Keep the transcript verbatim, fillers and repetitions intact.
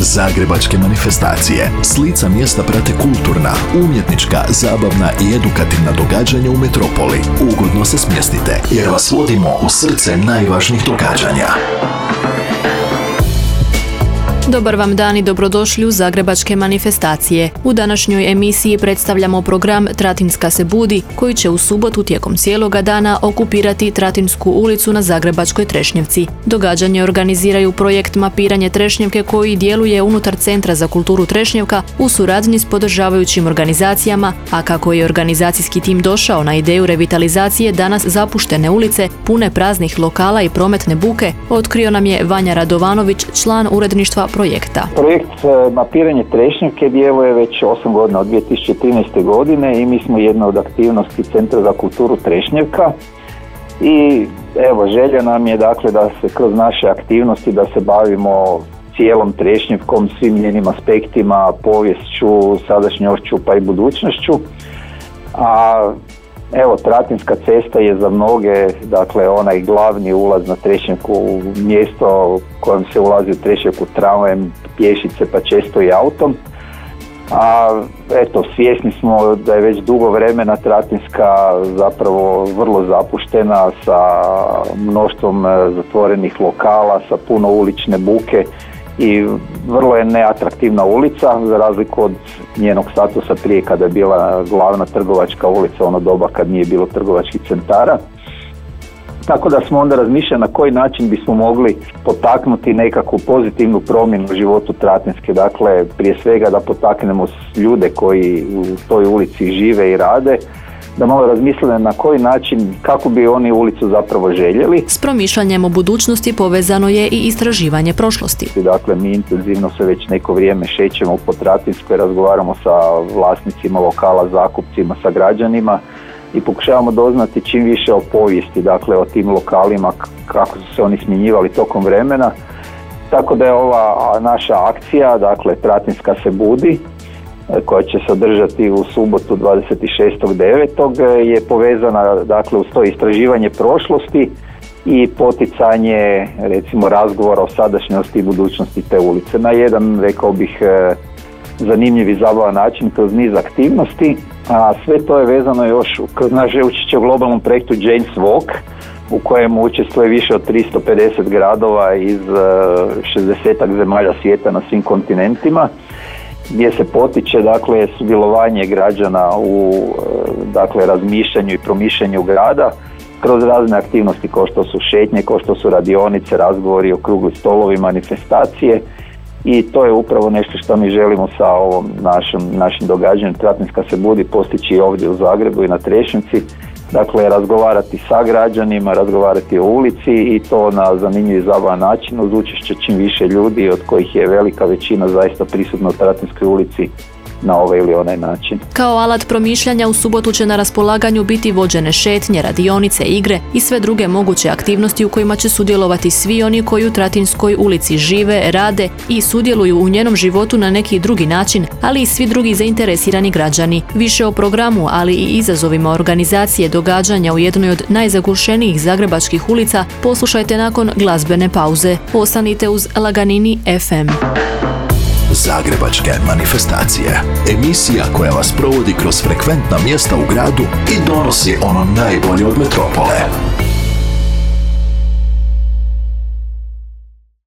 Zagrebačke manifestacije. S lica mjesta prate kulturna, umjetnička, zabavna i edukativna događanja u metropoli. Ugodno se smjestite jer vas vodimo u srce najvažnijih događanja. Dobar vam dan i dobrodošli u Zagrebačke manifestacije. U današnjoj emisiji predstavljamo program Tratinska se budi, koji će u subotu tijekom cijeloga dana okupirati Tratinsku ulicu na Zagrebačkoj Trešnjevci. Događanje organiziraju projekt Mapiranje Trešnjevke koji djeluje unutar Centra za kulturu Trešnjevka u suradnji s podržavajućim organizacijama, a kako je organizacijski tim došao na ideju revitalizacije danas zapuštene ulice, pune praznih lokala i prometne buke, otkrio nam je Vanja Radovanović, član uredništva projekta. Projekt Mapiranje Trešnjevke djeluje već osam godina, od dvije tisuće trinaeste. godine i mi smo jedna od aktivnosti Centra za kulturu Trešnjevka i evo želja nam je dakle da se kroz naše aktivnosti da se bavimo cijelom Trešnjevkom, svim njenim aspektima, poviješću, sadašnjošću pa i budućnošću. A evo, Tratinska cesta je za mnoge, dakle, onaj glavni ulaz na Trešnjevku, mjesto kojem se ulazi u Trešnjevku tramvajem, pješice pa često i autom. A eto, svjesni smo da je već dugo vremena Tratinska zapravo vrlo zapuštena, sa mnoštvom zatvorenih lokala, sa puno ulične buke i vrlo je neatraktivna ulica za razliku od njenog statusa prije kada je bila glavna trgovačka ulica, ono doba kad nije bilo trgovačkih centara. Tako da smo onda razmišljali na koji način bismo mogli potaknuti nekakvu pozitivnu promjenu u životu Tratinske. Dakle, prije svega da potaknemo ljude koji u toj ulici žive i rade, da malo razmisle na koji način, kako bi oni ulicu zapravo željeli. S promišljanjem o budućnosti povezano je i istraživanje prošlosti. Dakle, mi intenzivno se već neko vrijeme šećemo po Tratinskoj, razgovaramo sa vlasnicima lokala, zakupcima, sa građanima i pokušavamo doznati čim više o povijesti, dakle o tim lokalima, kako su se oni smjenjivali tokom vremena. Tako da je ova naša akcija, dakle Tratinska se budi, koja će se održati u subotu dvadeset šestog devetog je povezana dakle uz to istraživanje prošlosti i poticanje recimo razgovora o sadašnjosti i budućnosti te ulice na jedan, rekao bih, zanimljiv i zabavan način kroz niz aktivnosti, a sve to je vezano još kroz naše učešće u globalnom projektu Jane's Walk, u kojem učestvuje više od tristo pedeset gradova iz šezdesetak zemalja svijeta na svim kontinentima, gdje se potiče dakle sudjelovanje građana u dakle razmišljanju i promišljanju grada kroz razne aktivnosti kao što su šetnje, kao što su radionice, razgovori, okrugli stolovi, manifestacije. I to je upravo nešto što mi želimo sa ovom našim, našim događanjem Tratinska se budi postići ovdje u Zagrebu i na Trešnjevci. Dakle, razgovarati sa građanima, razgovarati o ulici i to na zanimljiv i zabavan način uz učešće čim više ljudi, od kojih je velika većina zaista prisutna u Tratinskoj ulici na ovaj ili onaj način. Kao alat promišljanja u subotu će na raspolaganju biti vođene šetnje, radionice, igre i sve druge moguće aktivnosti u kojima će sudjelovati svi oni koji u Tratinskoj ulici žive, rade i sudjeluju u njenom životu na neki drugi način, ali i svi drugi zainteresirani građani. Više o programu, ali i izazovima organizacije događanja u jednoj od najzagušenijih zagrebačkih ulica poslušajte nakon glazbene pauze. Ostanite uz Laganini ef em. Zagrebačke manifestacije. Emisija koja vas provodi kroz frekventna mjesta u gradu i donosi ono najbolje od metropole.